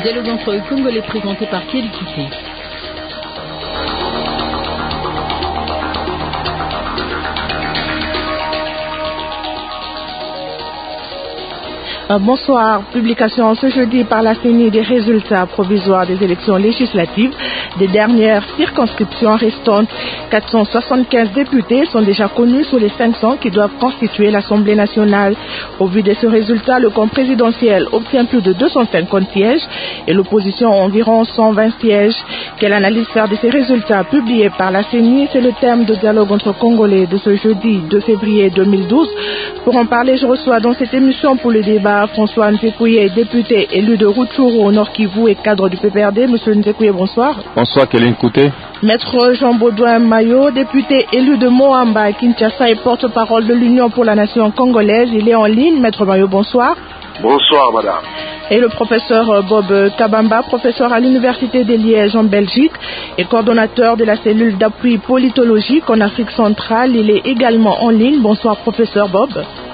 dialogue entre Congolais présenté par Kelly Kité. Bonsoir. Publication ce jeudi par la CENI des résultats provisoires des élections législatives des dernières circonscriptions restantes. 475 députés sont déjà connus sur les 500 qui doivent constituer l'Assemblée nationale. Au vu de ce résultat, le camp présidentiel obtient plus de 250 sièges et l'opposition environ 120 sièges. Quelle analyse faire de ces résultats publiés par la CENI? C'est le thème de dialogue entre Congolais de ce jeudi 2 février 2012. Pour en parler, je reçois dans cette émission pour le débat François Nzekouye, député élu de Rutshuru au Nord Kivu et cadre du PPRD. Monsieur Nzekouye, bonsoir. Bonsoir, Kéline Kouté. Maître Jean-Baudouin Mayo, député élu de Moamba à Kinshasa et porte-parole de l'Union pour la Nation congolaise. Il est en ligne. Maître Mayo, bonsoir. Bonsoir, madame. Et le professeur Bob Kabamba, professeur à l'Université de Liège en Belgique et coordonnateur de la cellule d'appui politologique en Afrique centrale. Il est également en ligne. Bonsoir, professeur Bob.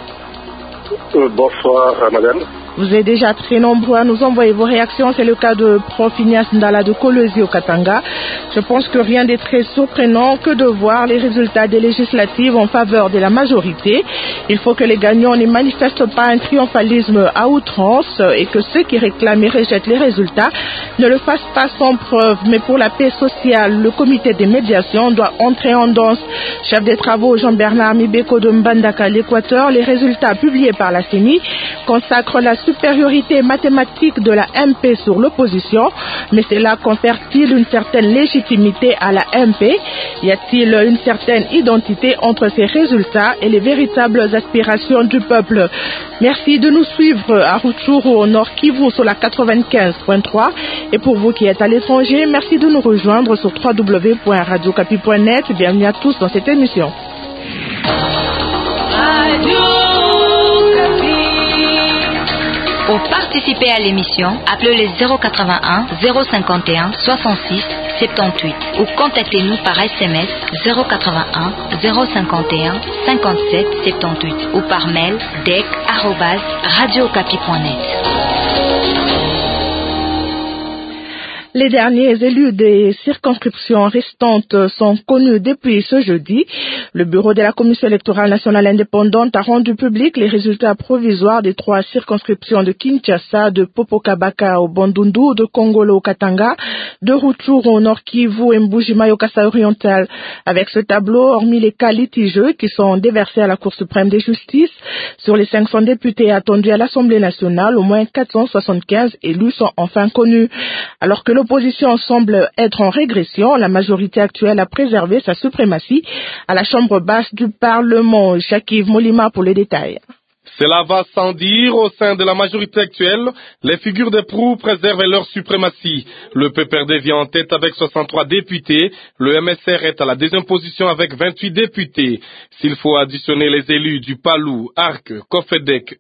Bonsoir, madame. Vous êtes déjà très nombreux à nous envoyer vos réactions. C'est le cas de Prof. Ignace Ndala de Kolwezi au Katanga. Je pense que rien n'est très surprenant que de voir les résultats des législatives en faveur de la majorité. Il faut que les gagnants ne manifestent pas un triomphalisme à outrance et que ceux qui réclament et rejettent les résultats ne le fassent pas sans preuve. Mais pour la paix sociale, le comité de médiation doit entrer en danse. Chef des travaux Jean-Bernard Mibeko de Mbandaka, l'Équateur, les résultats publiés par la CENI consacrent la supériorité mathématique de la MP sur l'opposition, mais cela confère-t-il une certaine légitimité à la MP? Y a-t-il une certaine identité entre ces résultats et les véritables aspirations du peuple? Merci de nous suivre à Rutshuru au Nord Kivu sur la 95.3 et pour vous qui êtes à l'étranger, merci de nous rejoindre sur www.radiocapi.net. Bienvenue à tous dans cette émission. Pour participer à l'émission, appelez le 081 051 66 78 ou contactez-nous par SMS 081 051 57 78 ou par mail dec@radiocapi.net. Les derniers élus des circonscriptions restantes sont connus depuis ce jeudi. Le bureau de la Commission électorale nationale indépendante a rendu public les résultats provisoires des 3 circonscriptions de Kinshasa, de Popokabaka au Bandundu, de Kongolo au Katanga, de Rutshuru au Nord Kivu et Mbujimayi au Kasai oriental. Avec ce tableau, hormis les cas litigieux qui sont déversés à la Cour suprême de justice, sur les 500 députés attendus à l'Assemblée nationale, au moins 475 élus sont enfin connus. Alors que l'opposition semble être en régression, la majorité actuelle a préservé sa suprématie à la Chambre basse du Parlement. Jacques-Yves Molima pour les détails. Cela va sans dire, au sein de la majorité actuelle, les figures de proue préservent leur suprématie. Le PPRD vient en tête avec 63 députés, le MSR est à la deuxième position avec 28 députés. S'il faut additionner les élus du PALU, ARC, COFEDEC,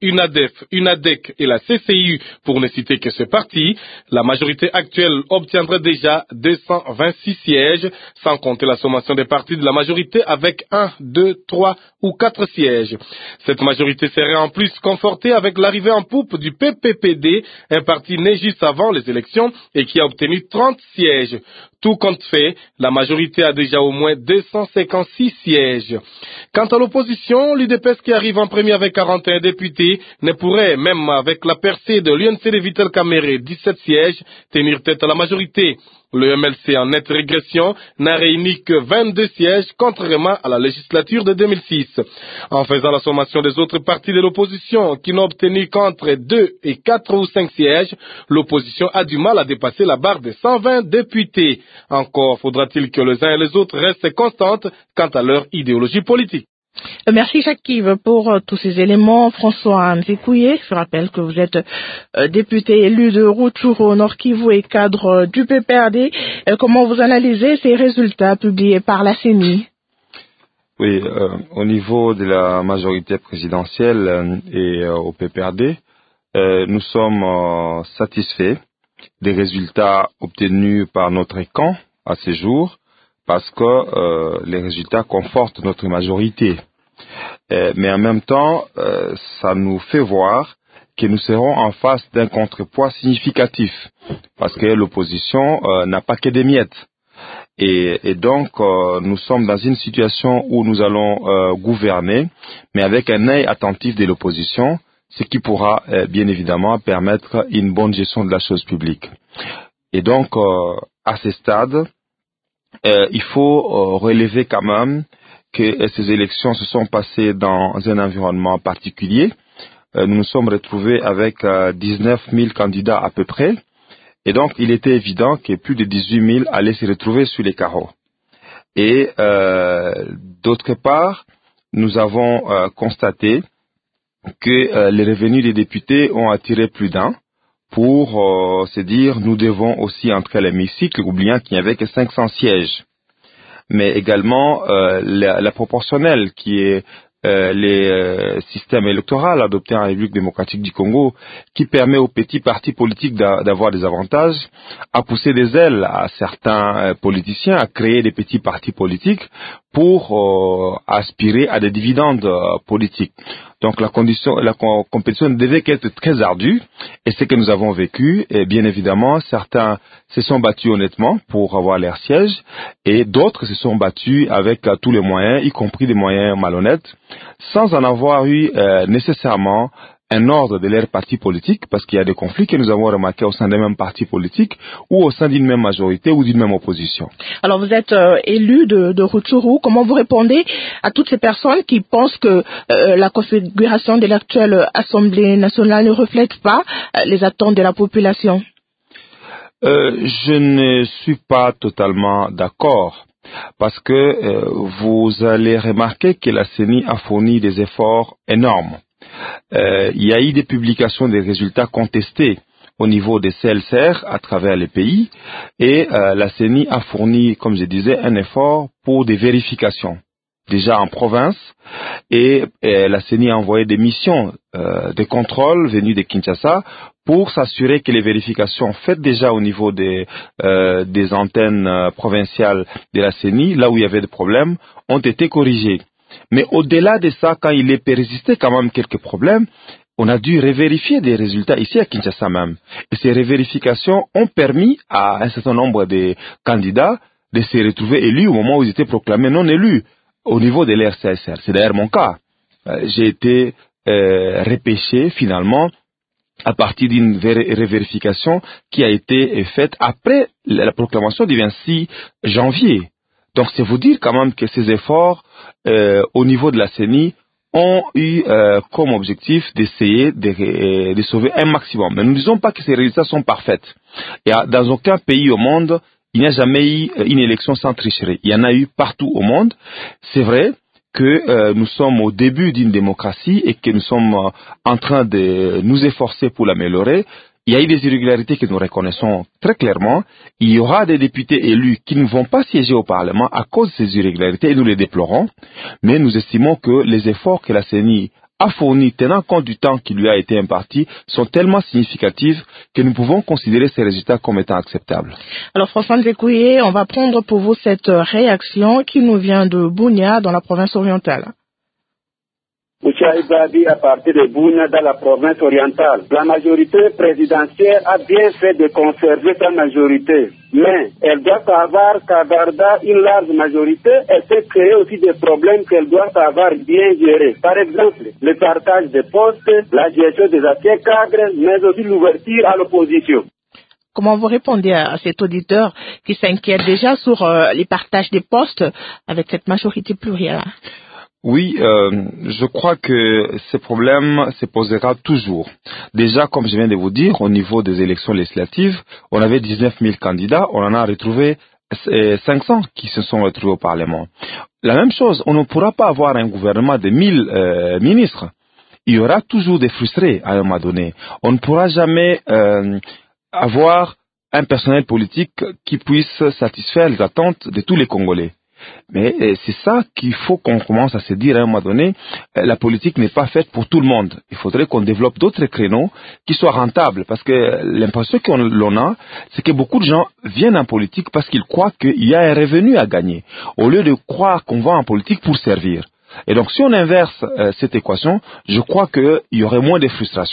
UNADEC et la CCU pour ne citer que ce parti, la majorité actuelle obtiendrait déjà 226 sièges, sans compter la sommation des partis de la majorité avec 1, 2, 3 ou 4 sièges. Cette majorité serait en plus confortée avec l'arrivée en poupe du PPPD, un parti né juste avant les élections et qui a obtenu 30 sièges. Tout compte fait, la majorité a déjà au moins 256 sièges. Quant à l'opposition, l'UDPS qui arrive en premier avec 41 députés ne pourrait, même avec la percée de l'UNC de Vital Kamerhe, 17 sièges, tenir tête à la majorité. Le MLC en nette régression n'a réuni que 22 sièges, contrairement à la législature de 2006. En faisant la sommation des autres partis de l'opposition qui n'ont obtenu qu'entre 2 et 4 ou 5 sièges, l'opposition a du mal à dépasser la barre de 120 députés. Encore faudra-t-il que les uns et les autres restent constantes quant à leur idéologie politique. Merci Jacques-Yves pour tous ces éléments. François Nzekouye, je rappelle que vous êtes député élu de Rutshuru au Nord Kivu et cadre du PPRD. Comment vous analysez ces résultats publiés par la CENI? Oui, au niveau de la majorité présidentielle et au PPRD, nous sommes satisfaits des résultats obtenus par notre camp à ce jour, parce que les résultats confortent notre majorité. Mais en même temps, ça nous fait voir que nous serons en face d'un contrepoids significatif, parce que l'opposition n'a pas que des miettes. Et donc, nous sommes dans une situation où nous allons gouverner, mais avec un œil attentif de l'opposition, ce qui pourra bien évidemment permettre une bonne gestion de la chose publique. Et donc, à ce stade, il faut relever quand même que ces élections se sont passées dans un environnement particulier. Nous nous sommes retrouvés avec 19 000 candidats à peu près. Et donc, il était évident que plus de 18 000 allaient se retrouver sur les carreaux. Et d'autre part, nous avons constaté que les revenus des députés ont attiré plus d'un pour se dire nous devons aussi entrer à l'hémicycle, oubliant qu'il n'y avait que 500 sièges. Mais également la proportionnelle qui est les systèmes électoraux adoptés en République démocratique du Congo, qui permet aux petits partis politiques d'avoir des avantages, à pousser des ailes à certains politiciens à créer des petits partis politiques pour aspirer à des dividendes politiques. Donc la compétition devait être très ardue, et ce que nous avons vécu, et bien évidemment, certains se sont battus honnêtement pour avoir leur siège, et d'autres se sont battus avec tous les moyens, y compris des moyens malhonnêtes, sans en avoir eu nécessairement un ordre de leur parti politique, parce qu'il y a des conflits que nous avons remarqués au sein d'un même parti politique ou au sein d'une même majorité ou d'une même opposition. Alors vous êtes élu de Rutshuru. Comment vous répondez à toutes ces personnes qui pensent que la configuration de l'actuelle Assemblée nationale ne reflète pas les attentes de la population? Je ne suis pas totalement d'accord, parce que vous allez remarquer que la CENI a fourni des efforts énormes. Il y a eu des publications des résultats contestés au niveau des CLCR à travers les pays, et la CENI a fourni, comme je disais, un effort pour des vérifications déjà en province, et la CENI a envoyé des missions de contrôle venues de Kinshasa pour s'assurer que les vérifications faites déjà au niveau des antennes provinciales de la CENI, là où il y avait des problèmes, ont été corrigées. Mais au-delà de ça, quand il est persisté quand même quelques problèmes, on a dû revérifier des résultats ici à Kinshasa même. Et ces revérifications ont permis à un certain nombre de candidats de se retrouver élus au moment où ils étaient proclamés non élus au niveau de l'RCSR. C'est d'ailleurs mon cas. J'ai été repêché finalement à partir d'une revérification qui a été faite après la proclamation du 26 janvier. Donc c'est vous dire quand même que ces efforts au niveau de la CENI ont eu comme objectif d'essayer de sauver un maximum. Mais nous ne disons pas que ces résultats sont parfaits. Et dans aucun pays au monde, il n'y a jamais eu une élection sans tricherie. Il y en a eu partout au monde. C'est vrai que nous sommes au début d'une démocratie et que nous sommes en train de nous efforcer pour l'améliorer. Il y a eu des irrégularités que nous reconnaissons très clairement. Il y aura des députés élus qui ne vont pas siéger au Parlement à cause de ces irrégularités et nous les déplorons. Mais nous estimons que les efforts que la CENI a fournis, tenant compte du temps qui lui a été imparti, sont tellement significatifs que nous pouvons considérer ces résultats comme étant acceptables. Alors François Nzekouye, on va prendre pour vous cette réaction qui nous vient de Bunia dans la province orientale. Moussa Ibadi à partir de Bouna dans la province orientale. La majorité présidentielle a bien fait de conserver sa majorité, mais elle doit savoir qu'à Garda, une large majorité, elle peut créer aussi des problèmes qu'elle doit savoir bien gérer. Par exemple, le partage des postes, la gestion des anciens cadres, mais aussi l'ouverture à l'opposition. Comment vous répondez à cet auditeur qui s'inquiète déjà sur les partages des postes avec cette majorité plurielle? Oui, je crois que ce problème se posera toujours. Déjà, comme je viens de vous dire, au niveau des élections législatives, on avait 19 000 candidats, on en a retrouvé 500 qui se sont retrouvés au Parlement. La même chose, on ne pourra pas avoir un gouvernement de 1000 ministres. Il y aura toujours des frustrés à un moment donné. On ne pourra jamais avoir un personnel politique qui puisse satisfaire les attentes de tous les Congolais. Mais c'est ça qu'il faut qu'on commence à se dire à un moment donné, la politique n'est pas faite pour tout le monde. Il faudrait qu'on développe d'autres créneaux qui soient rentables, parce que l'impression qu'on a, c'est que beaucoup de gens viennent en politique parce qu'ils croient qu'il y a un revenu à gagner, au lieu de croire qu'on va en politique pour servir. Et donc si on inverse cette équation, je crois qu'il y aurait moins de frustration,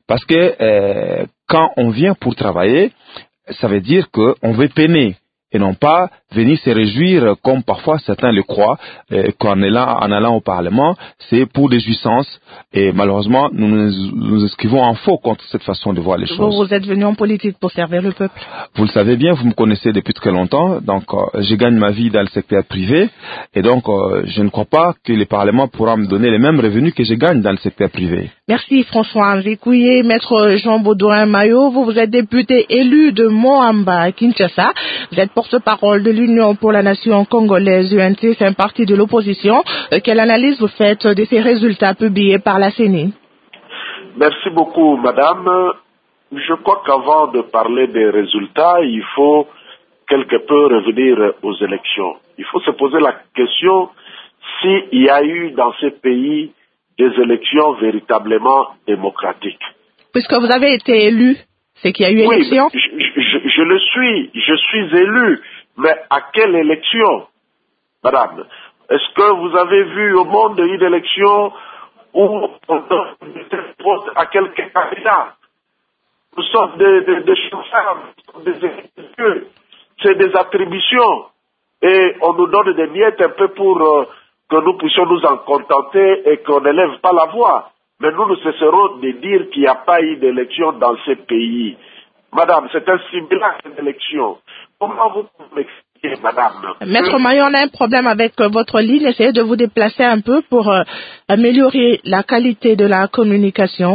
Parce que quand on vient pour travailler, ça veut dire qu'on veut peiner et non pas venir se réjouir comme parfois certains le croient, qu'en allant au Parlement, c'est pour des jouissances. Et malheureusement, nous inscrivons en faux contre cette façon de voir les choses. Vous êtes venu en politique pour servir le peuple. Vous le savez bien, vous me connaissez depuis très longtemps, donc je gagne ma vie dans le secteur privé, et donc je ne crois pas que le Parlement pourra me donner les mêmes revenus que je gagne dans le secteur privé. Merci François-Henri Couillet. Maître Jean Baudouin Mayo, vous êtes député élu de Moamba à Kinshasa. Vous êtes porte-parole de l'Union pour la nation congolaise, UNC, c'est un parti de l'opposition. Quelle analyse vous faites de ces résultats publiés par la CENI? Merci beaucoup, madame. Je crois qu'avant de parler des résultats, il faut quelque peu revenir aux élections. Il faut se poser la question s'il y a eu dans ces pays des élections véritablement démocratiques. Puisque vous avez été élu, c'est qu'il y a eu élection? Je le suis, je suis élu, mais à quelle élection, madame? Est-ce que vous avez vu au monde une élection où on donne vote à quelques candidats? Nous sommes des chauffeurs, des électeurs, c'est des attributions, et on nous donne des miettes un peu pour que nous puissions nous en contenter et qu'on n'élève pas la voix. Mais nous cesserons de dire qu'il n'y a pas eu d'élection dans ces pays. Madame, c'est un simulacre d'élection. Comment vous pouvez m'expliquer, madame? Maître Mayo, on a un problème avec votre ligne. Essayez de vous déplacer un peu pour améliorer la qualité de la communication.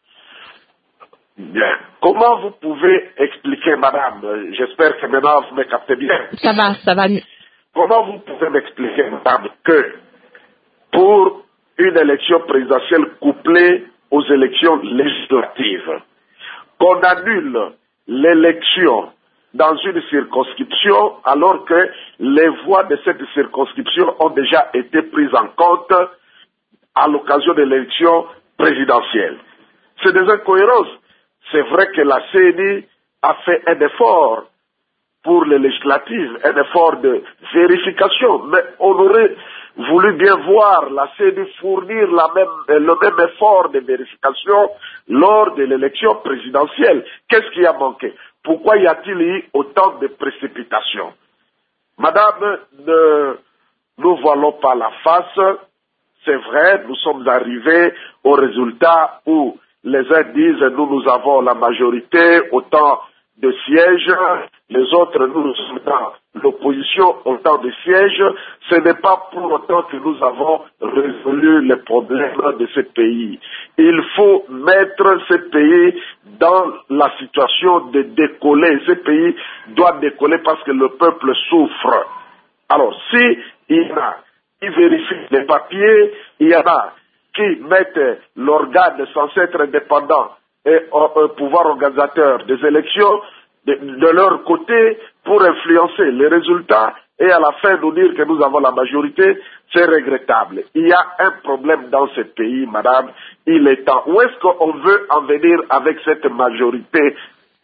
Bien. Comment vous pouvez expliquer, madame? J'espère que maintenant vous me captez bien. Ça va mieux. Comment vous pouvez m'expliquer, madame, que pour une élection présidentielle couplée aux élections législatives, qu'on annule l'élection dans une circonscription alors que les voix de cette circonscription ont déjà été prises en compte à l'occasion de l'élection présidentielle? C'est des incohérences. C'est vrai que la CENI a fait un effort pour les législatives, un effort de vérification, mais on aurait voulu bien voir la CENI fournir le même effort de vérification lors de l'élection présidentielle. Qu'est-ce qui a manqué? Pourquoi y a-t-il eu autant de précipitations? Madame, ne nous voilons pas la face. C'est vrai, nous sommes arrivés au résultat où les uns disent nous avons la majorité, autant de sièges, les autres nous sommes dans l'opposition, autant de sièges. Ce n'est pas pour autant que nous avons résolu les problèmes de ce pays. Il faut mettre ce pays dans la situation de décoller. Ce pays doit décoller parce que le peuple souffre. Alors, si il y en a qui vérifient les papiers, il y en a qui mettent l'organe censé être indépendant et un pouvoir organisateur des élections de leur côté pour influencer les résultats et à la fin nous dire que nous avons la majorité, c'est regrettable. Il y a un problème dans ce pays, madame, il est temps. Où est-ce qu'on veut en venir avec cette majorité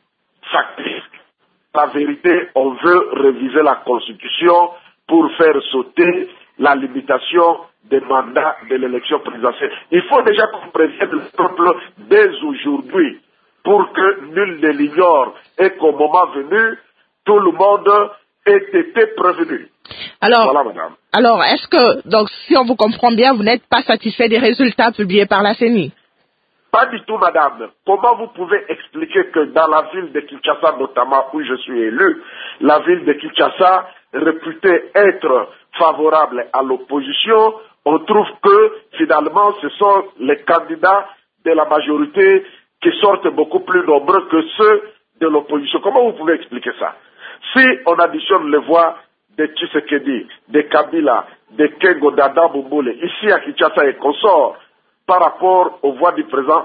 factice? La vérité, on veut réviser la Constitution pour faire sauter la limitation des mandats de l'élection présidentielle. Il faut déjà qu'on prévienne le peuple dès aujourd'hui pour que nul ne l'ignore et qu'au moment venu, tout le monde ait été prévenu. Alors, voilà, madame. Alors, est-ce que, donc, si on vous comprend bien, vous n'êtes pas satisfait des résultats publiés par la CENI? Pas du tout, madame. Comment vous pouvez expliquer que dans la ville de Kinshasa, notamment où je suis élu, la ville de Kinshasa, réputée être favorable à l'opposition, on trouve que finalement ce sont les candidats de la majorité qui sortent beaucoup plus nombreux que ceux de l'opposition. Comment vous pouvez expliquer ça? Si on additionne les voix de Tshisekedi, de Kabila, de Kengo Dada Bouboule, ici à Kinshasa et consorts, par rapport aux voix du président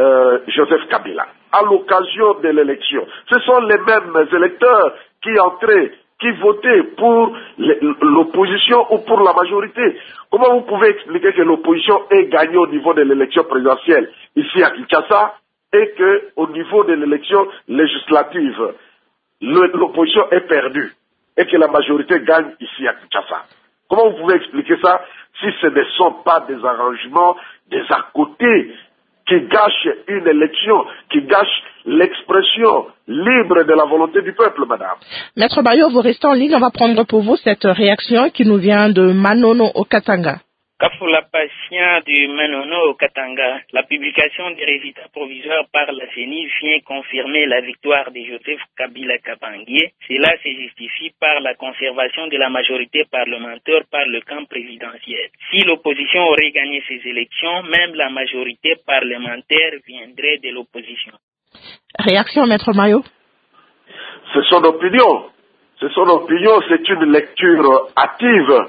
Joseph Kabila, à l'occasion de l'élection, ce sont les mêmes électeurs qui entraient, qui votaient pour l'opposition ou pour la majorité. Comment vous pouvez expliquer que l'opposition ait gagné au niveau de l'élection présidentielle ici à Kinshasa et qu'au niveau de l'élection législative, l'opposition est perdue et que la majorité gagne ici à Kinshasa? Comment vous pouvez expliquer ça si ce ne sont pas des arrangements, des à côté qui gâche une élection, qui gâche l'expression libre de la volonté du peuple, madame. Maître Mayo, vous restez en ligne. On va prendre pour vous cette réaction qui nous vient de Manono au Katanga. Pour la patiente du Manono au Katanga, la publication des résultats provisoires par la CENI vient confirmer la victoire de Joseph Kabila Kabangie. Cela se justifie par la conservation de la majorité parlementaire par le camp présidentiel. Si l'opposition aurait gagné ces élections, même la majorité parlementaire viendrait de l'opposition. Réaction, Maître Mayo? C'est son opinion. C'est son opinion, c'est une lecture hâtive.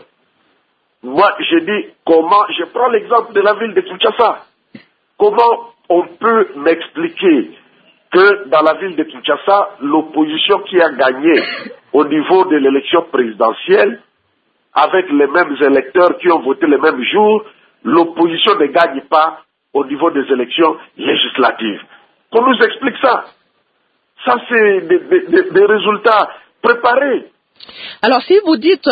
Moi, je dis comment, je prends l'exemple de la ville de Kinshasa. Comment on peut m'expliquer que dans la ville de Kinshasa, l'opposition qui a gagné au niveau de l'élection présidentielle, avec les mêmes électeurs qui ont voté le même jour, l'opposition ne gagne pas au niveau des élections législatives. Qu'on nous explique ça. Ça, c'est des résultats préparés. Alors, si vous dites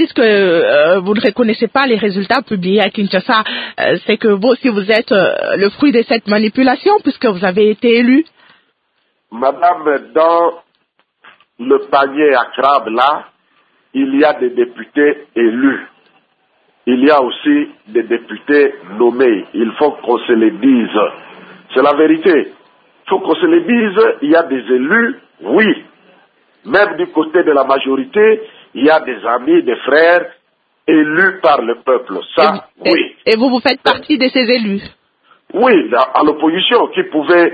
que vous ne reconnaissez pas les résultats publiés à Kinshasa, c'est que vous aussi vous êtes le fruit de cette manipulation puisque vous avez été élu. Madame, dans le panier à crabe là, il y a des députés élus. Il y a aussi des députés nommés. Il faut qu'on se le dise. C'est la vérité. Il faut qu'on se le dise. Il y a des élus, oui. Même du côté de la majorité, il y a des amis, des frères élus par le peuple. Ça, oui. Et vous faites partie de ces élus? Oui, à l'opposition, qui pouvait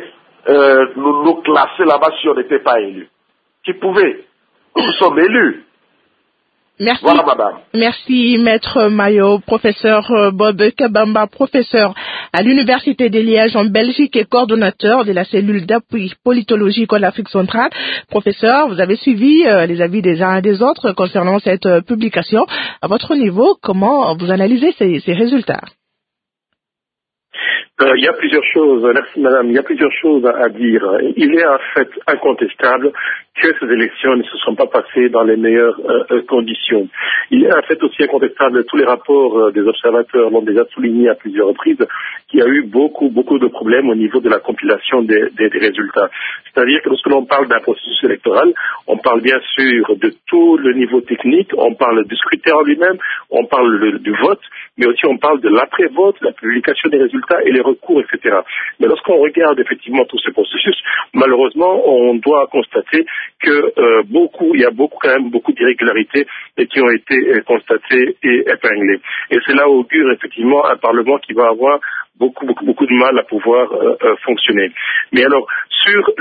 nous classer là-bas si on n'était pas élus. Qui pouvait. Nous sommes élus. Merci. Voilà, madame. Merci, Maître Mayo, professeur Bob Kabamba, professeur à l'Université de Liège en Belgique et coordonnateur de la cellule d'appui politologique en Afrique centrale. Professeur, vous avez suivi les avis des uns et des autres concernant cette publication. À votre niveau, comment vous analysez ces résultats? Il y a plusieurs choses, merci madame, il y a plusieurs choses à dire. Il est en fait incontestable que ces élections ne se sont pas passées dans les meilleures conditions. Il est en fait aussi incontestable, tous les rapports des observateurs l'ont déjà souligné à plusieurs reprises, qu'il y a eu beaucoup de problèmes au niveau de la compilation des résultats. C'est-à-dire que lorsque l'on parle d'un processus électoral, on parle bien sûr de tout le niveau technique, on parle du scrutin en lui-même, on parle du vote, mais aussi on parle de l'après-vote, la publication des résultats et les recours, etc. Mais lorsqu'on regarde effectivement tout ce processus, malheureusement, on doit constater que il y a quand même beaucoup d'irrégularités qui ont été constatées et épinglées. Et cela augure effectivement un Parlement qui va avoir beaucoup de mal à pouvoir fonctionner. Mais alors, sur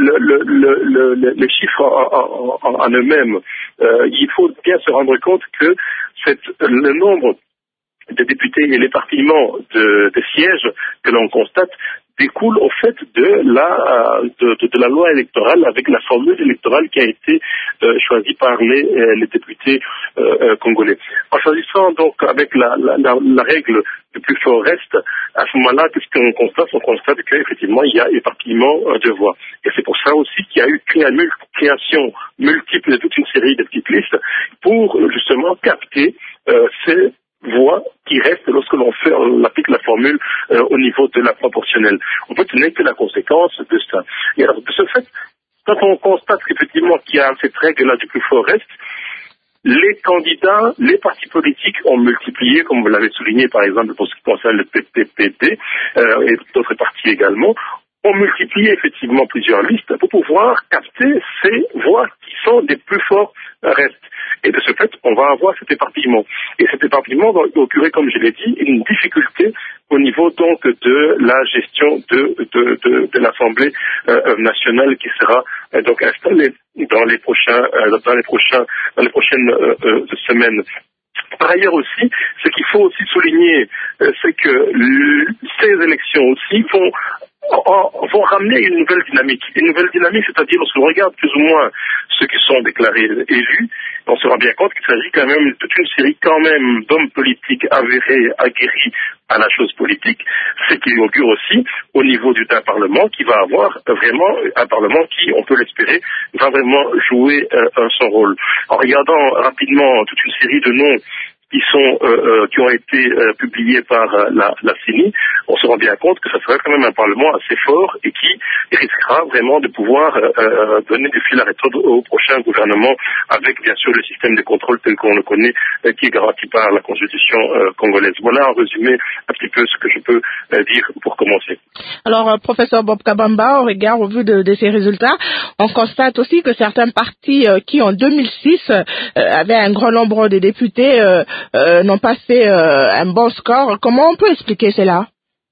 les chiffres en eux-mêmes, il faut bien se rendre compte que le nombre de députés et l'éparpillement des sièges que l'on constate découle au fait de la loi électorale avec la formule électorale qui a été choisie par les députés congolais. En choisissant donc avec la règle du plus fort reste, à ce moment-là, qu'est-ce qu'on constate? On constate qu'effectivement, il y a éparpillement de voix. Et c'est pour ça aussi qu'il y a eu création multiple de toute une série de petites listes pour justement capter ces voix qui restent lorsque on applique la formule au niveau de la proportionnelle. On peut tenir que la conséquence de ça. Et alors, de ce fait, quand on constate effectivement qu'il y a cette règle-là du plus fort reste, les candidats, les partis politiques ont multiplié, comme vous l'avez souligné par exemple pour ce qui concerne le PPPD et d'autres partis également, ont multiplié effectivement plusieurs listes pour pouvoir capter ces voix qui sont des plus forts restes. Et de ce fait, on va avoir cet éparpillement. Et cet éparpillement va occurer, comme je l'ai dit, une difficulté au niveau donc de la gestion de l'Assemblée nationale qui sera donc installée dans les prochaines semaines. Par ailleurs aussi, ce qu'il faut aussi souligner, c'est que ces élections aussi vont ramener une nouvelle dynamique. Une nouvelle dynamique, c'est-à-dire lorsqu'on regarde plus ou moins ceux qui sont déclarés élus, on se rend bien compte qu'il s'agit quand même de toute une série quand même d'hommes politiques avérés, aguerris à la chose politique, ce qui augure aussi au niveau d'un Parlement qui va avoir vraiment un Parlement qui, on peut l'espérer, va vraiment jouer son rôle. En regardant rapidement toute une série de noms qui ont été publiés par la CENI, on se rend bien compte que ça serait quand même un Parlement assez fort et qui risquera vraiment de pouvoir donner du fil à retordre au prochain gouvernement avec bien sûr le système de contrôle tel qu'on le connaît qui est garanti par la Constitution congolaise. Voilà en résumé un petit peu ce que je peux dire pour commencer. Alors, professeur Bob Kabamba, au vu de ces résultats, on constate aussi que certains partis qui en 2006 avaient un grand nombre de députés n'ont pas fait un bon score. Comment on peut expliquer cela?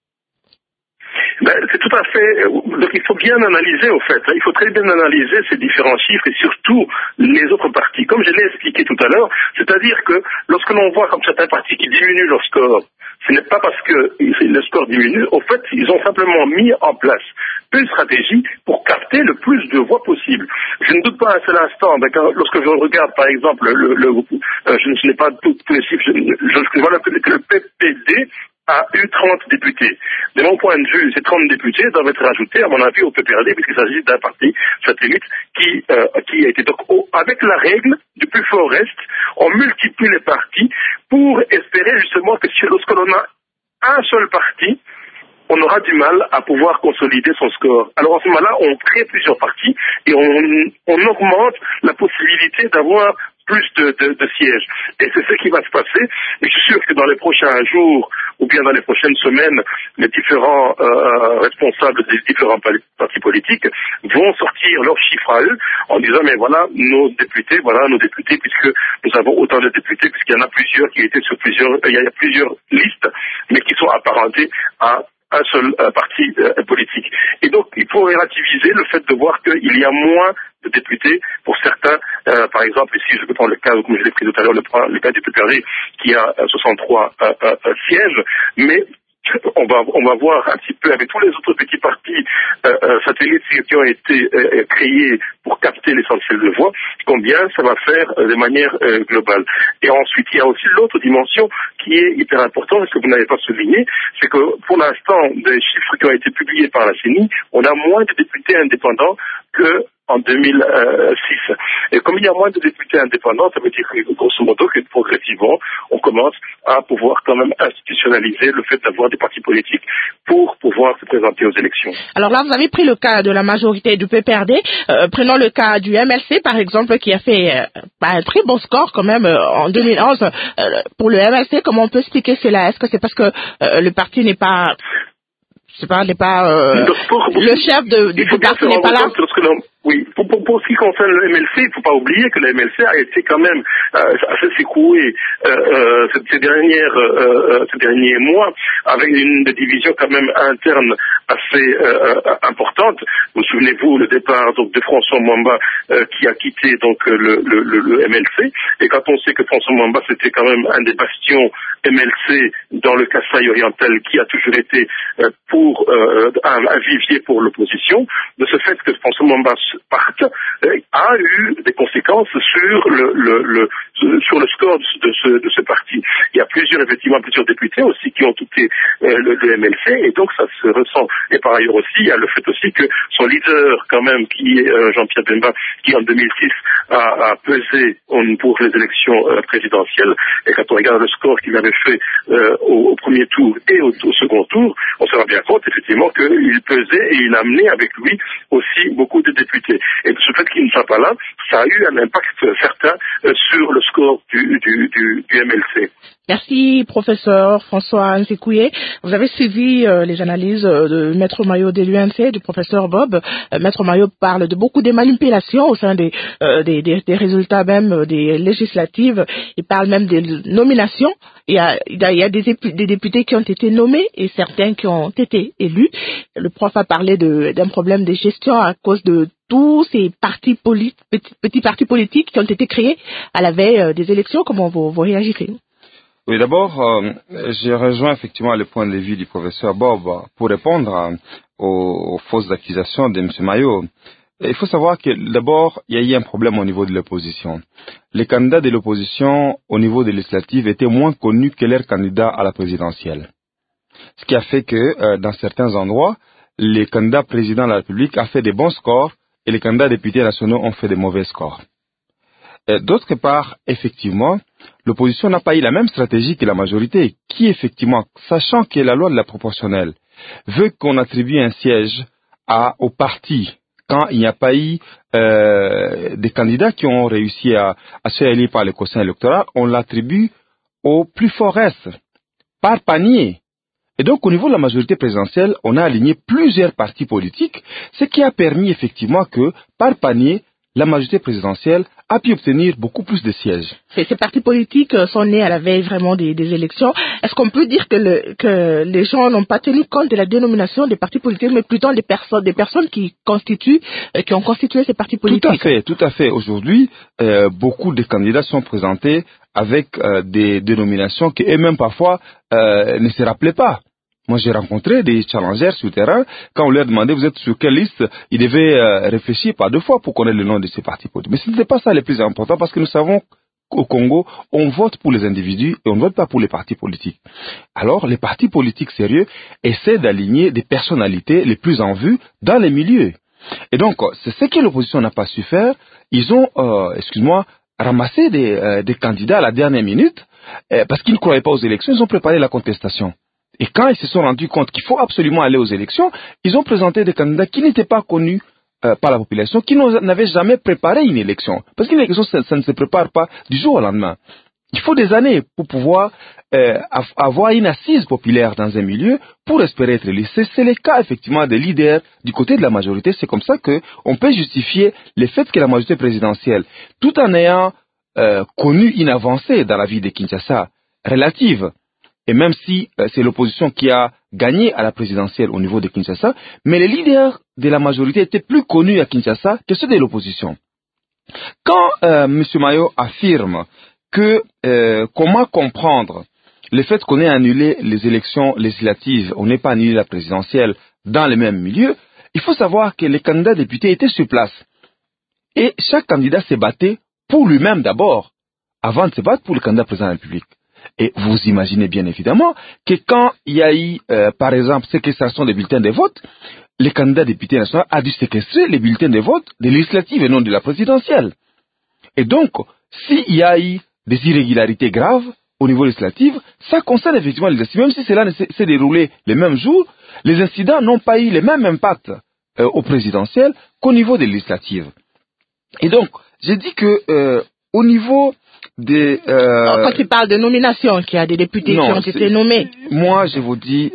C'est tout à fait. Donc il faut bien analyser au fait. Il faut très bien analyser ces différents chiffres et surtout les autres partis. Comme je l'ai expliqué tout à l'heure, c'est-à-dire que lorsque l'on voit comme certains partis qui diminuent leur score, ce n'est pas parce que le score diminue. Au fait, ils ont simplement mis en place une stratégie pour capter le plus de voix possible. Je ne doute pas un seul instant, lorsque je regarde par exemple je n'ai pas tous les chiffres, je vois que le PPD a eu 30 députés. De mon point de vue, ces 30 députés doivent être ajoutés, à mon avis, au PPRD, puisqu'il s'agit d'un parti satellite qui a été donc avec la règle du plus fort reste, on multiplie les partis pour espérer justement que lorsque l'on a un seul parti, on aura du mal à pouvoir consolider son score. Alors en ce moment-là, on crée plusieurs partis et on augmente la possibilité d'avoir plus de sièges. Et c'est ce qui va se passer. Et je suis sûr que dans les prochains jours ou bien dans les prochaines semaines, les différents responsables des différents partis politiques vont sortir leurs chiffres à eux en disant mais voilà nos députés, puisque nous avons autant de députés, puisqu'il y en a plusieurs qui étaient sur il y a plusieurs listes, mais qui sont apparentés à un seul parti politique. Et donc, il faut relativiser le fait de voir qu'il y a moins de députés pour certains. Par exemple, ici, je peux prendre le cas, comme je l'ai pris tout à l'heure, le cas du PPRD qui a 63 sièges, mais on va voir un petit peu avec tous les autres petits partis satellites qui ont été créés pour capter l'essentiel de voix, combien ça va faire de manière globale. Et ensuite, il y a aussi l'autre dimension qui est hyper importante, ce que vous n'avez pas souligné, c'est que pour l'instant, des chiffres qui ont été publiés par la CENI, on a moins de députés indépendants que en 2006. Et comme il y a moins de députés indépendants, ça veut dire que, grosso modo, que progressivement, on commence à pouvoir quand même institutionnaliser le fait d'avoir des partis politiques pour pouvoir se présenter aux élections. Alors là, vous avez pris le cas de la majorité du PPRD. Prenons le cas du MLC, par exemple, qui a fait un très bon score quand même en 2011. Pour le MLC, comment on peut expliquer cela? Est-ce que c'est parce que le parti n'est pas... le chef du parti n'est pas là? Oui, pour ce qui concerne le MLC, il ne faut pas oublier que le MLC a été quand même assez secoué ces derniers mois avec une division quand même interne assez importante. Vous souvenez-vous le départ donc de François Mwamba qui a quitté donc le MLC, et quand on sait que François Mwamba c'était quand même un des bastions MLC dans le Kasaï oriental qui a toujours été pour un vivier pour l'opposition, de ce fait que François Mwamba parte a eu des conséquences sur le score de ce parti. Il y a effectivement plusieurs députés aussi qui ont quitté le MLC, et donc ça se ressent. Et par ailleurs aussi, il y a le fait aussi que son leader quand même, qui est Jean-Pierre Bemba, qui en 2006 a pesé pour les élections présidentielles, et quand on regarde le score qu'il avait fait au premier tour et au second tour, on se rend bien compte effectivement qu'il pesait et il a amené avec lui aussi beaucoup de députés. Et de ce fait qu'il ne soit pas là, ça a eu un impact certain sur le score du MLC. Merci, professeur François Nzikouye. Vous avez suivi les analyses de Maître Mayo de l'UNC, du professeur Bob. Maître Mayo parle de beaucoup de manipulations au sein des résultats même des législatives. Il parle même des nominations. Il y a des députés qui ont été nommés et certains qui ont été élus. Le prof a parlé d'un problème de gestion à cause de tous ces petits partis politiques qui ont été créés à la veille des élections. Comment vous réagissez? Oui, d'abord, j'ai rejoint effectivement le point de vue du professeur Bob pour répondre aux fausses accusations de M. Mayo. Il faut savoir que d'abord, il y a eu un problème au niveau de l'opposition. Les candidats de l'opposition au niveau des législatives étaient moins connus que leurs candidats à la présidentielle. Ce qui a fait que, dans certains endroits, les candidats présidents de la République ont fait des bons scores et les candidats députés nationaux ont fait des mauvais scores. D'autre part, effectivement, l'opposition n'a pas eu la même stratégie que la majorité, qui effectivement, sachant que la loi de la proportionnelle veut qu'on attribue un siège au parti quand il n'y a pas eu des candidats qui ont réussi à se faire élire par le quotient électoral, on l'attribue au plus fort reste, par panier. Et donc, au niveau de la majorité présidentielle, on a aligné plusieurs partis politiques, ce qui a permis effectivement que, par panier, la majorité présidentielle a pu obtenir beaucoup plus de sièges. Ces partis politiques sont nés à la veille vraiment des élections. Est-ce qu'on peut dire que les gens n'ont pas tenu compte de la dénomination des partis politiques, mais plutôt des personnes qui ont constitué ces partis politiques? Tout à fait. Aujourd'hui, beaucoup de candidats sont présentés avec des dénominations qui eux-mêmes parfois ne se rappelaient pas. Moi, j'ai rencontré des challengers sur le terrain. Quand on leur demandait vous êtes sur quelle liste, ils devaient réfléchir par deux fois pour connaître le nom de ces partis politiques. Mais ce n'était pas ça le plus important parce que nous savons qu'au Congo, on vote pour les individus et on ne vote pas pour les partis politiques. Alors, les partis politiques sérieux essaient d'aligner des personnalités les plus en vue dans les milieux. Et donc, c'est ce que l'opposition n'a pas su faire. Ils ont, ramassé des candidats à la dernière minute parce qu'ils ne croyaient pas aux élections. Ils ont préparé la contestation. Et quand ils se sont rendus compte qu'il faut absolument aller aux élections, ils ont présenté des candidats qui n'étaient pas connus par la population, qui n'avaient jamais préparé une élection. Parce qu'une élection, ça ne se prépare pas du jour au lendemain. Il faut des années pour pouvoir avoir une assise populaire dans un milieu pour espérer être élu. C'est le cas effectivement des leaders du côté de la majorité. C'est comme ça qu'on peut justifier le fait que la majorité présidentielle, tout en ayant connu une avancée dans la vie de Kinshasa relative, et même si c'est l'opposition qui a gagné à la présidentielle au niveau de Kinshasa, mais les leaders de la majorité étaient plus connus à Kinshasa que ceux de l'opposition. Quand M. Mayo affirme que comment comprendre le fait qu'on ait annulé les élections législatives, on n'ait pas annulé la présidentielle dans les mêmes milieux, il faut savoir que les candidats députés étaient sur place. Et chaque candidat s'est battu pour lui-même d'abord, avant de se battre pour le candidat président de la République. Et vous imaginez bien évidemment que quand il y a eu, par exemple, séquestration des bulletins de vote, le candidat député national a dû séquestrer les bulletins de vote des législatives et non de la présidentielle. Et donc, s'il y a eu des irrégularités graves au niveau législatif, ça concerne effectivement les législatives. Même si cela s'est déroulé le même jour, les incidents n'ont pas eu le même impact au présidentiel qu'au niveau des législatives. Et donc, j'ai dit que au niveau quand tu parles de nomination, qu'il y a des députés qui ont été nommés. Moi, je vous dis,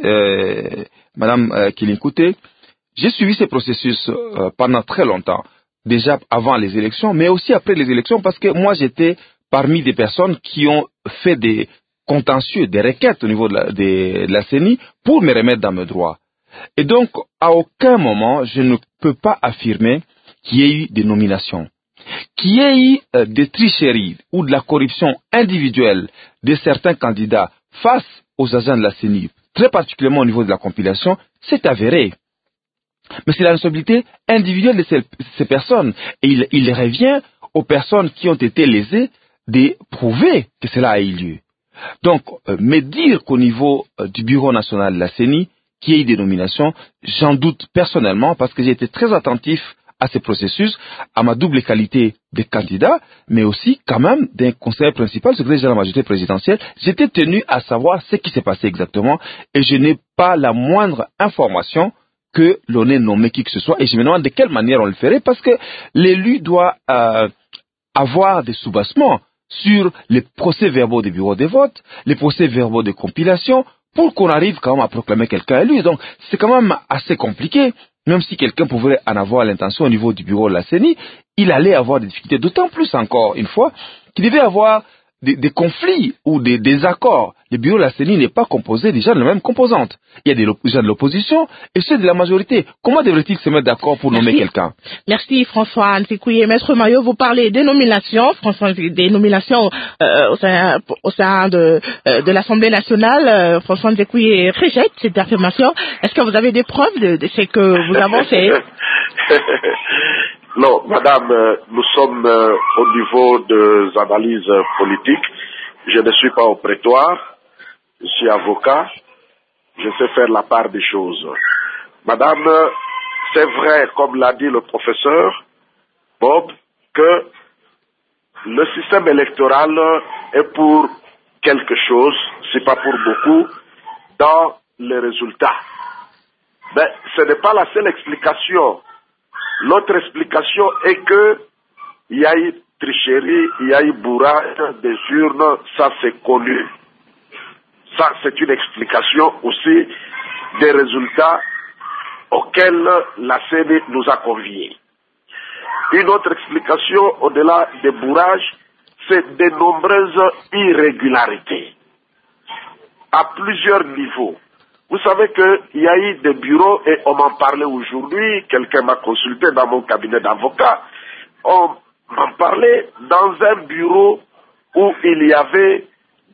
Madame Kilinkoute, j'ai suivi ce processus pendant très longtemps, déjà avant les élections, mais aussi après les élections, parce que moi, j'étais parmi des personnes qui ont fait des contentieux, des requêtes au niveau de la CENI pour me remettre dans mes droits. Et donc, à aucun moment, je ne peux pas affirmer qu'il y ait eu des nominations. Qu'il y ait eu des tricheries ou de la corruption individuelle de certains candidats face aux agents de la CENI, très particulièrement au niveau de la compilation, c'est avéré. Mais c'est la responsabilité individuelle de ces personnes. Et il revient aux personnes qui ont été lésées de prouver que cela a eu lieu. Donc, me dire qu'au niveau du Bureau national de la CENI, qu'il y ait eu des nominations, j'en doute personnellement parce que j'ai été très attentif à ce processus, à ma double qualité de candidat, mais aussi quand même d'un conseiller principal, secrétaire général de la majorité présidentielle. J'étais tenu à savoir ce qui s'est passé exactement et je n'ai pas la moindre information que l'on ait nommé qui que ce soit et je me demande de quelle manière on le ferait parce que l'élu doit avoir des soubassements sur les procès-verbaux des bureaux de vote, les procès-verbaux de compilation pour qu'on arrive quand même à proclamer quelqu'un élu. Donc c'est quand même assez compliqué. Même si quelqu'un pouvait en avoir l'intention au niveau du bureau de la CENI, il allait avoir des difficultés, d'autant plus encore une fois qu'il devait avoir des conflits ou des désaccords. Le bureau de la CENI n'est pas composé déjà de la même composante. Il y a des gens de l'opposition et ceux de la majorité. Comment devraient-ils se mettre d'accord pour nommer quelqu'un? Merci François Nzikouye. Maître Mayo, vous parlez des nominations, François, des nominations au sein de l'Assemblée nationale. François Nzikouye rejette cette affirmation. Est-ce que vous avez des preuves de ce que vous avancez? Non, madame, nous sommes au niveau des analyses politiques. Je ne suis pas au prétoire. Je suis avocat. Je sais faire la part des choses. Madame, c'est vrai, comme l'a dit le professeur Bob, que le système électoral est pour quelque chose, c'est pas pour beaucoup, dans les résultats. Mais ce n'est pas la seule explication. L'autre explication est que il y a eu tricherie, il y a eu bourrage des urnes, ça c'est connu. Ça c'est une explication aussi des résultats auxquels la CENI nous a conviés. Une autre explication au-delà des bourrages, c'est de nombreuses irrégularités à plusieurs niveaux. Vous savez qu'il y a eu des bureaux, et on m'en parlait aujourd'hui, quelqu'un m'a consulté dans mon cabinet d'avocat, on m'en parlait dans un bureau où il y avait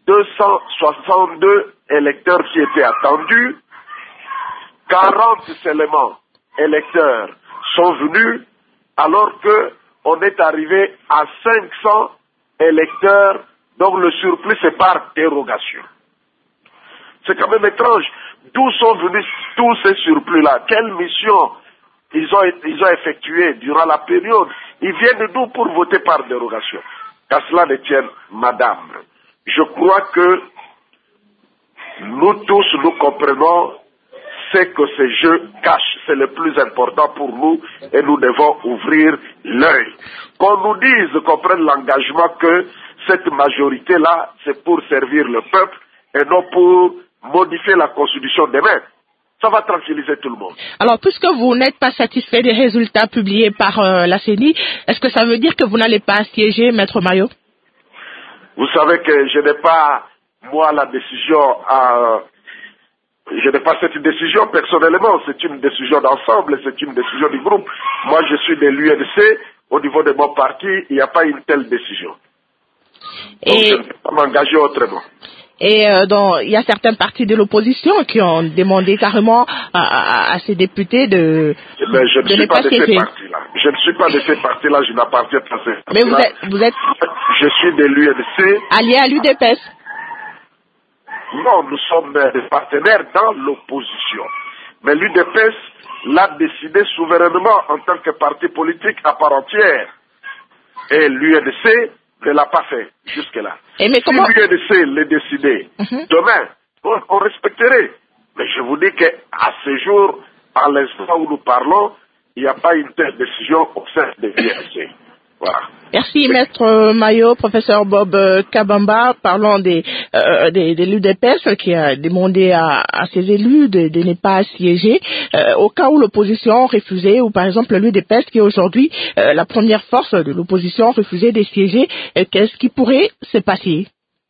262 électeurs qui étaient attendus, 40 seulement électeurs sont venus, alors qu'on est arrivé à 500 électeurs, donc le surplus c'est par dérogation. C'est quand même étrange. D'où sont venus tous ces surplus-là? Quelle mission ils ont effectué durant la période? Ils viennent d'où pour voter par dérogation? Qu'à cela ne tienne, madame. Je crois que nous tous, nous comprenons ce que ces jeux cachent. C'est le plus important pour nous et nous devons ouvrir l'œil. Qu'on nous dise, qu'on prenne l'engagement que cette majorité-là, c'est pour servir le peuple et non pour modifier la constitution demain. Ça va tranquilliser tout le monde. Alors, puisque vous n'êtes pas satisfait des résultats publiés par la CENI, est-ce que ça veut dire que vous n'allez pas siéger, Maître Mayo? Vous savez que je n'ai pas, moi, la décision je n'ai pas cette décision personnellement, c'est une décision d'ensemble, c'est une décision du groupe. Moi, je suis de l'UNC, au niveau de mon parti, il n'y a pas une telle décision. Donc, je ne peux pas m'engager autrement. Et il y a certains partis de l'opposition qui ont demandé carrément à ces députés de je ne suis pas de ces partis-là. Je ne suis pas de ces partis-là, je n'appartiens pas à ces partis-là. Mais vous êtes... Je suis de l'UNC. Allié à l'UDPS. Non, nous sommes des partenaires dans l'opposition. Mais l'UDPS l'a décidé souverainement en tant que parti politique à part entière. Et l'UNC ne l'a pas fait jusque-là. Si l'UNC l'a décidé, demain, on respecterait. Mais je vous dis qu'à ce jour, à l'instant où nous parlons, il n'y a pas une telle décision au sein de l'UNC. Voilà. Merci, Maître Mayo. Professeur Bob Kabamba, parlons des l'UDPS qui a demandé à ses élus de ne pas siéger au cas où l'opposition refusait, ou par exemple l'UDPS qui est aujourd'hui la première force de l'opposition refusait de siéger. Qu'est-ce qui pourrait se passer?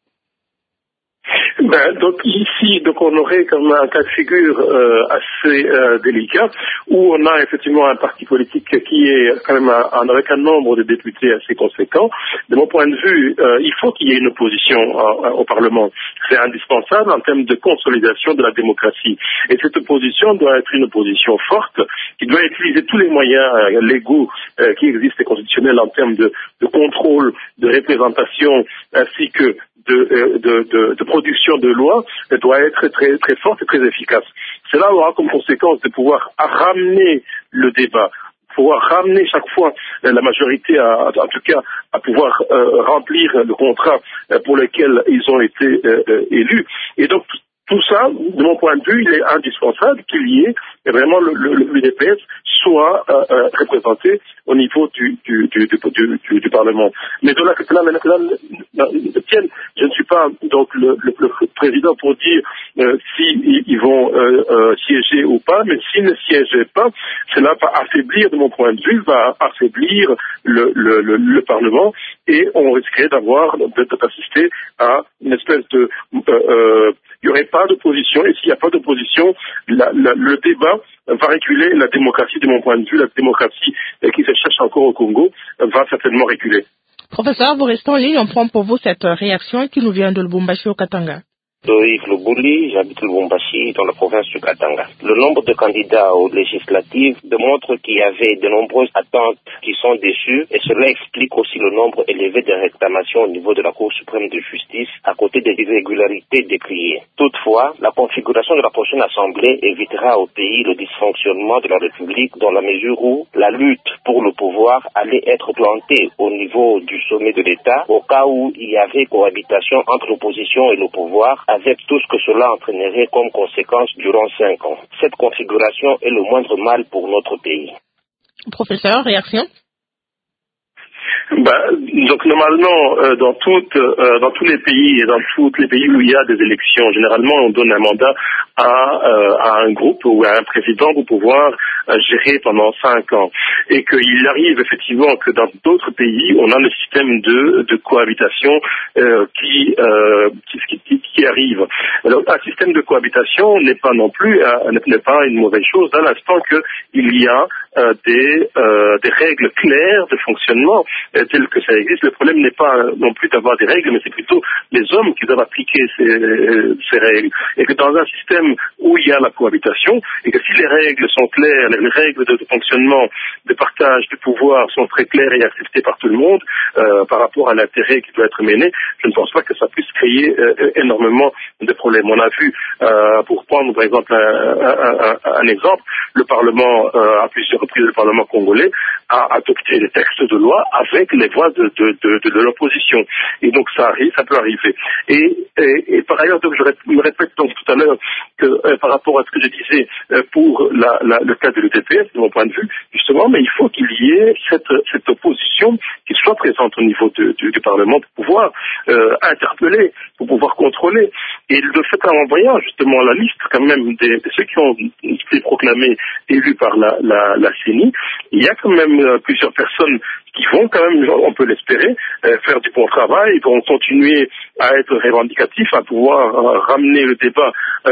Donc ici, on aurait comme un cas de figure assez délicat, où on a effectivement un parti politique qui est quand même avec un nombre de députés assez conséquent. De mon point de vue, il faut qu'il y ait une opposition au Parlement. C'est indispensable en termes de consolidation de la démocratie. Et cette opposition doit être une opposition forte, qui doit utiliser tous les moyens légaux qui existent et constitutionnels en termes de contrôle, de représentation, ainsi que de production de lois, doit être très, très forte et très efficace. Cela aura comme conséquence de pouvoir ramener le débat, pouvoir ramener chaque fois la majorité en tout cas à pouvoir remplir le contrat pour lequel ils ont été élus. Et donc tout ça, de mon point de vue, il est indispensable qu'il y ait vraiment l'UDPS soit représenté au niveau du Parlement. Mais de là, je ne suis pas donc le président pour dire s'ils vont siéger ou pas, mais s'ils ne siégeaient pas, cela va affaiblir, de mon point de vue, va affaiblir le Parlement, et on risquerait d'assister à une espèce de il n'y aurait pas d'opposition, et s'il n'y a pas d'opposition, le débat va reculer, la démocratie, de mon point de vue, la démocratie qui se cherche encore au Congo, va certainement reculer. Professeur, vous restez en ligne, on prend pour vous cette réaction qui nous vient de Lubumbashi au Katanga. Yves Lobouli, j'habite Lubumbashi dans la province du Katanga. Le nombre de candidats aux législatives démontre qu'il y avait de nombreuses attentes qui sont déçues et cela explique aussi le nombre élevé de réclamations au niveau de la Cour suprême de justice à côté des irrégularités décriées. Toutefois, la configuration de la prochaine assemblée évitera au pays le dysfonctionnement de la République dans la mesure où la lutte pour le pouvoir allait être plantée au niveau du sommet de l'État au cas où il y avait cohabitation entre l'opposition et le pouvoir, avec tout ce que cela entraînerait comme conséquence durant 5 ans. Cette configuration est le moindre mal pour notre pays. Professeur, réaction? Donc normalement, dans tous les pays et dans tous les pays où il y a des élections, généralement on donne un mandat à un groupe ou à un président pour pouvoir gérer pendant 5 ans. Et qu'il arrive effectivement que dans d'autres pays, on a le système de cohabitation qui arrive. Alors un système de cohabitation n'est pas non plus n'est pas une mauvaise chose à l'instant qu'il y a des règles claires de fonctionnement telles que ça existe. Le problème n'est pas non plus d'avoir des règles, mais c'est plutôt les hommes qui doivent appliquer ces règles. Et que dans un système où il y a la cohabitation, et que si les règles sont claires, les règles de fonctionnement, de partage du pouvoir sont très claires et acceptées par tout le monde par rapport à l'intérêt qui doit être mené, je ne pense pas que ça puisse créer énormément de problèmes. On a vu, pour prendre par exemple un exemple, le Parlement, à plusieurs reprises, le Parlement congolais a adopté des textes de loi avec les voix de l'opposition. Et donc ça arrive, ça peut arriver. Et par ailleurs, donc, je me répète donc tout à l'heure que par rapport à ce que je disais pour le cas de l'UDPS, de mon point de vue, justement, mais il faut qu'il y ait cette opposition qui soit présente au niveau du Parlement pour pouvoir interpeller, pour pouvoir contrôler. Et le fait en envoyant justement la liste quand même de ceux qui ont été proclamés élus par la CENI, il y a quand même plusieurs personnes qui vont quand même, on peut l'espérer, faire du bon travail, ils vont continuer à être revendicatifs, à pouvoir ramener le débat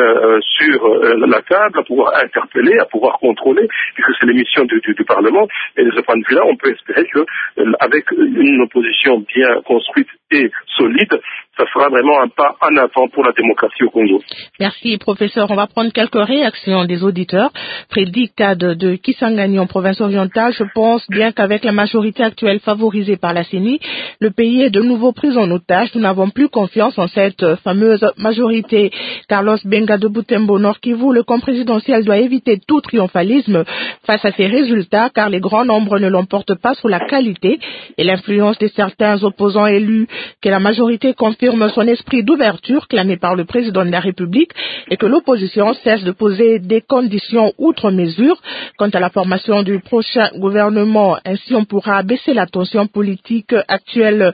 sur la table, à pouvoir interpeller, à pouvoir contrôler, puisque c'est l'émission du Parlement. Et de ce point de vue-là, on peut espérer que, avec une opposition bien construite et solide, ça sera vraiment un pas en avant pour la démocratie au Congo. Merci, professeur. On va prendre quelques réactions des auditeurs. Frédéric Cade de Kisangani en province orientale, je pense bien qu'avec la majorité actuelle favorisée par la CENI, le pays est de nouveau pris en otage. Nous n'avons plus confiance en cette fameuse majorité. Carlos Benga de Butembo, Nord Kivu, le camp présidentiel doit éviter tout triomphalisme face à ces résultats, car les grands nombres ne l'emportent pas sur la qualité et l'influence de certains opposants élus, que la majorité confirme son esprit d'ouverture clamé par le président de la République et que l'opposition cesse de poser des conditions outre mesure quant à la formation du prochain gouvernement. Ainsi, on pourra baisser la tension politique actuelle.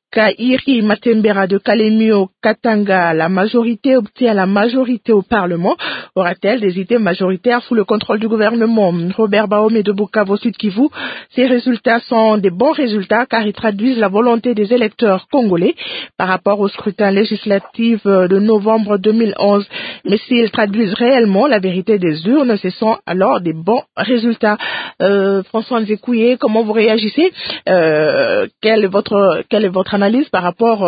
Kairi Matembera de Kalemio Katanga, la majorité obtient la majorité au Parlement. Aura-t-elle des idées majoritaires sous le contrôle du gouvernement? Robert Baome de Bukavu Sud Kivu, ces résultats sont des bons résultats car ils traduisent la volonté des électeurs congolais par rapport au scrutin législatif de novembre 2011. Mais s'ils traduisent réellement la vérité des urnes, ce sont alors des bons résultats. François Nzekouye, comment vous réagissez? Quelle est votre analyse par rapport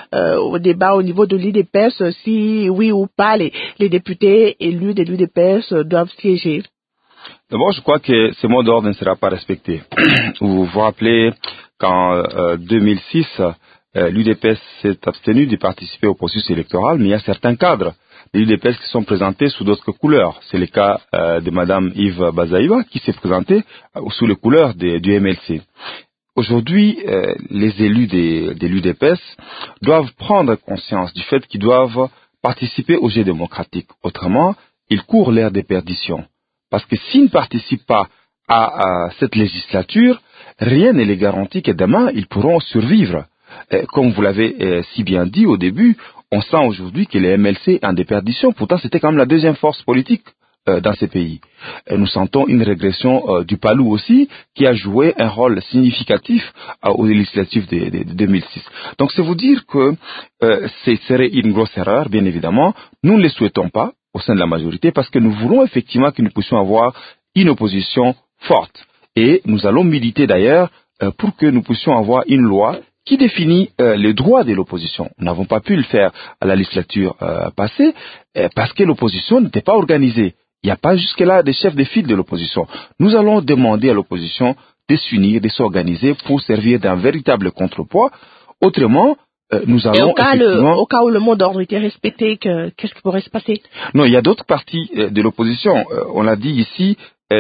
au débat au niveau de l'UDPS, si oui ou pas les députés élus de l'UDPS doivent siéger? D'abord, je crois que ce mot d'ordre ne sera pas respecté. Vous vous rappelez qu'en 2006, l'UDPS s'est abstenu de participer au processus électoral, mais il y a certains cadres de l'UDPS qui sont présentés sous d'autres couleurs. C'est le cas de Madame Yves Bazaïba qui s'est présentée sous les couleurs du MLC. Aujourd'hui, les élus de l'UDPS doivent prendre conscience du fait qu'ils doivent participer au jeu démocratique. Autrement, ils courent l'ère des perditions. Parce que s'ils ne participent pas à cette législature, rien ne les garantit que demain, ils pourront survivre. Comme vous l'avez si bien dit au début, on sent aujourd'hui que le MLC est en déperdition. Pourtant, c'était quand même la deuxième force politique dans ces pays. Nous sentons une régression du PALU aussi, qui a joué un rôle significatif aux législatives de 2006. Donc c'est vous dire que ce serait une grosse erreur, bien évidemment. Nous ne le souhaitons pas au sein de la majorité, parce que nous voulons effectivement que nous puissions avoir une opposition forte. Et nous allons militer d'ailleurs pour que nous puissions avoir une loi qui définit les droits de l'opposition. Nous n'avons pas pu le faire à la législature passée parce que l'opposition n'était pas organisée. Il n'y a pas jusque-là des chefs de file de l'opposition. Nous allons demander à l'opposition de s'unir, de s'organiser pour servir d'un véritable contrepoids. Autrement, nous allons... Au cas où le mot d'ordre était respecté, qu'est-ce qui pourrait se passer? Non, il y a d'autres partis de l'opposition. On l'a dit ici,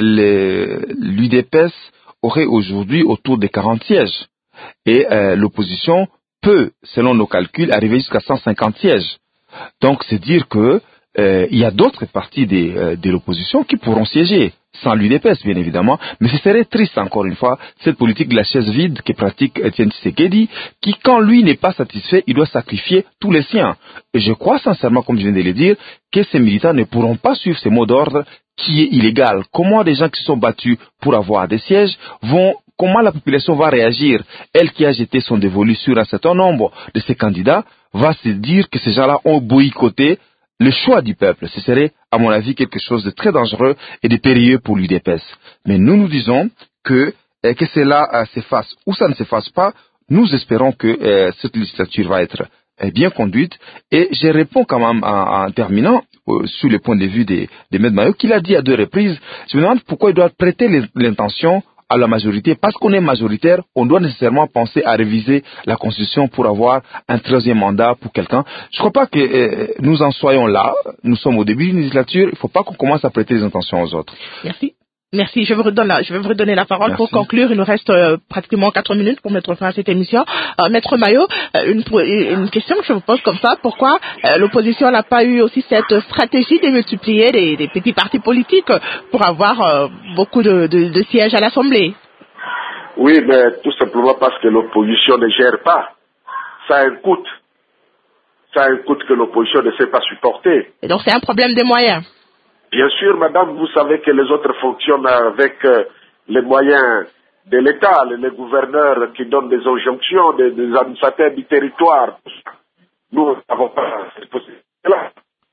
l'UDPS aurait aujourd'hui autour de 40 sièges. Et l'opposition peut, selon nos calculs, arriver jusqu'à 150 sièges. Donc, c'est dire que il y a d'autres partis de l'opposition qui pourront siéger, sans l'UDPS bien évidemment, mais ce serait triste encore une fois, cette politique de la chaise vide que pratique Etienne Tshisekedi, qui quand lui n'est pas satisfait, il doit sacrifier tous les siens. Et je crois sincèrement, comme je viens de le dire, que ces militants ne pourront pas suivre ces mots d'ordre qui est illégal. Comment des gens qui se sont battus pour avoir des sièges comment la population va réagir? Elle qui a jeté son dévolu sur un certain nombre de ces candidats va se dire que ces gens-là ont boycotté le choix du peuple. Ce serait, à mon avis, quelque chose de très dangereux et de périlleux pour l'UDPS. Mais nous disons que cela se fasse ou ça ne se fasse pas, nous espérons que cette législature va être bien conduite. Et je réponds quand même en terminant sur le point de vue de M. Mayo, qu'il a dit à 2 reprises. Je me demande pourquoi il doit prêter l'intention à la majorité. Parce qu'on est majoritaire, on doit nécessairement penser à réviser la Constitution pour avoir un 13e mandat pour quelqu'un. Je ne crois pas que nous en soyons là. Nous sommes au début d'une législature. Il ne faut pas qu'on commence à prêter des intentions aux autres. Merci. Je vais vous redonner la parole. Merci. Pour conclure. Il nous reste pratiquement 4 minutes pour mettre fin à cette émission. Maître Mayo, une question que je vous pose comme ça. Pourquoi l'opposition n'a pas eu aussi cette stratégie de multiplier des petits partis politiques pour avoir beaucoup de sièges à l'Assemblée? Oui, mais tout simplement parce que l'opposition ne gère pas. Ça a un coût. Ça a un coût que l'opposition ne sait pas supporter. Et donc c'est un problème des moyens. Bien sûr, madame, vous savez que les autres fonctionnent avec les moyens de l'État, les gouverneurs qui donnent des injonctions, des administrateurs du territoire. Nous n'avons pas cette possibilité-là.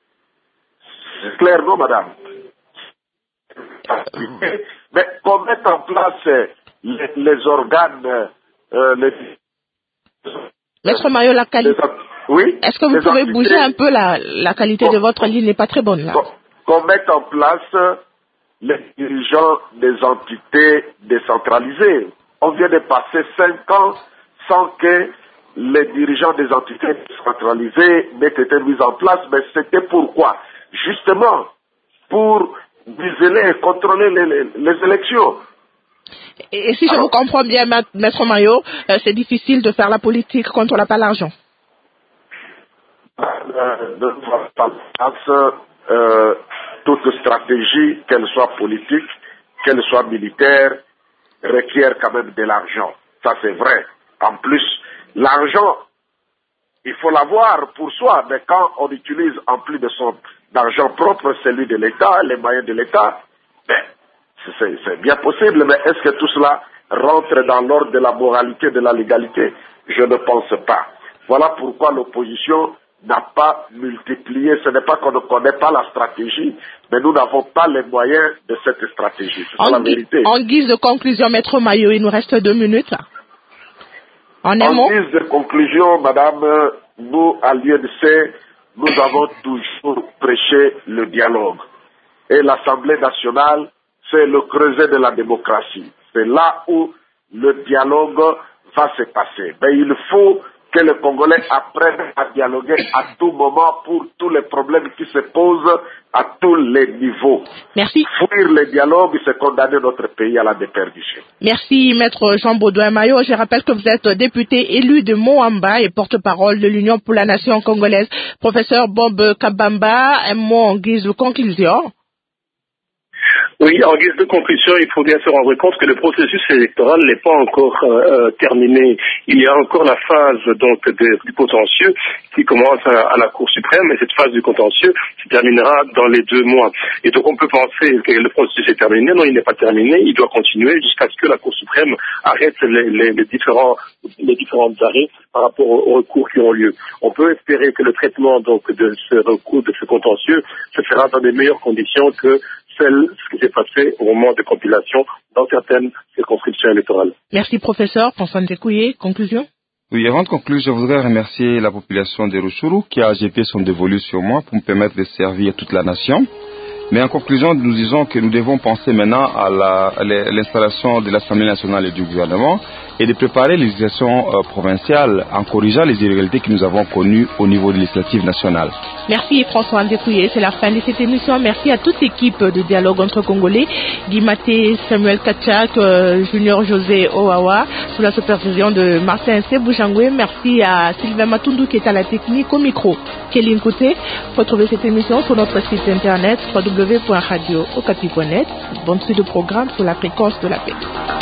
C'est clair, non, madame? Mais qu'on mette en place les organes... Maître Mayo, la qualité... Oui? Est-ce que vous pouvez bouger un peu la qualité de votre ligne n'est pas très bonne, là. Qu'on mette en place les dirigeants des entités décentralisées. On vient de passer 5 ans sans que les dirigeants des entités décentralisées n'aient été mis en place, mais c'était pourquoi? Justement, pour vigiler et contrôler les élections. Et si je vous comprends bien, Maître Mayo, c'est difficile de faire la politique quand on n'a pas l'argent. Toute stratégie, qu'elle soit politique, qu'elle soit militaire, requiert quand même de l'argent. Ça, c'est vrai. En plus, l'argent, il faut l'avoir pour soi, mais quand on utilise en plus de son argent propre, celui de l'État, les moyens de l'État, c'est bien possible, mais est-ce que tout cela rentre dans l'ordre de la moralité, de la légalité? Je ne pense pas. Voilà pourquoi l'opposition n'a pas multiplié. Ce n'est pas qu'on ne connaît pas la stratégie, mais nous n'avons pas les moyens de cette stratégie. C'est la vérité. En guise de conclusion, Maître Mayo, il nous reste 2 minutes. En guise de conclusion, madame, nous, à l'UNC, nous avons toujours prêché le dialogue. Et l'Assemblée nationale, c'est le creuset de la démocratie. C'est là où le dialogue va se passer. Mais il faut que les Congolais apprennent à dialoguer à tout moment pour tous les problèmes qui se posent à tous les niveaux. Merci. Fuir le dialogue, c'est condamner notre pays à la déperdition. Merci, Maître Jean-Baudouin Mayo. Je rappelle que vous êtes député élu de Moamba et porte-parole de l'Union pour la Nation congolaise. Professeur Bob Kabamba, un mot en guise de conclusion. Oui, en guise de conclusion, il faut bien se rendre compte que le processus électoral n'est pas encore terminé. Il y a encore la phase donc du contentieux qui commence à la Cour suprême, et cette phase du contentieux se terminera dans les 2 mois. Et donc on peut penser que le processus est terminé. Non, il n'est pas terminé. Il doit continuer jusqu'à ce que la Cour suprême arrête les différents arrêts par rapport aux recours qui ont lieu. On peut espérer que le traitement donc de ce recours, de ce contentieux, se fera dans de meilleures conditions que ce qui s'est passé au moment de compilation dans certaines circonscriptions électorales. Merci, professeur. François Ndekouye, conclusion. Oui, avant de conclure, je voudrais remercier la population de Rutshuru qui a jeté son dévolu sur moi pour me permettre de servir toute la nation. Mais en conclusion, nous disons que nous devons penser maintenant à l'installation de l'Assemblée nationale et du gouvernement et de préparer les législations provinciales en corrigeant les irrégularités que nous avons connues au niveau de législative nationale. Merci François Ndekouye, c'est la fin de cette émission. Merci à toute l'équipe de Dialogue entre Congolais, Guy Maté, Samuel Kachak, Junior José Owawa, sous la supervision de Martin Sebouchangwe. Merci à Sylvain Matundu qui est à la technique au micro. Kéline Kouté, retrouvez cette émission sur notre site internet www.radio-okapi.net. Bonne suite de programme sur la fréquence de la paix.